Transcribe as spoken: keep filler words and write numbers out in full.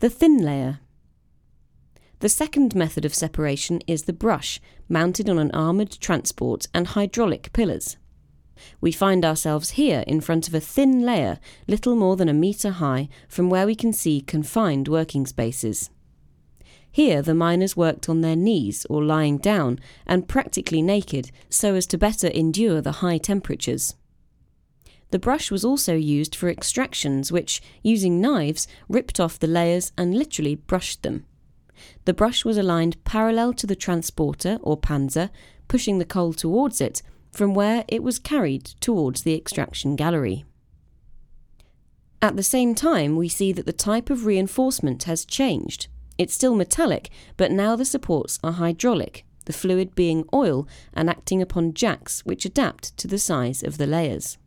The thin layer. The second method of separation is the brush, mounted on an armoured transport and hydraulic pillars. We find ourselves here in front of a thin layer, little more than a metre high, from where we can see confined working spaces. Here the miners worked on their knees or lying down and practically naked so as to better endure the high temperatures. The brush was also used for extractions which, using knives, ripped off the layers and literally brushed them. The brush was aligned parallel to the transporter or panzer, pushing the coal towards it, from where it was carried towards the extraction gallery. At the same time, we see that the type of reinforcement has changed. It's still metallic, but now the supports are hydraulic, the fluid being oil and acting upon jacks which adapt to the size of the layers.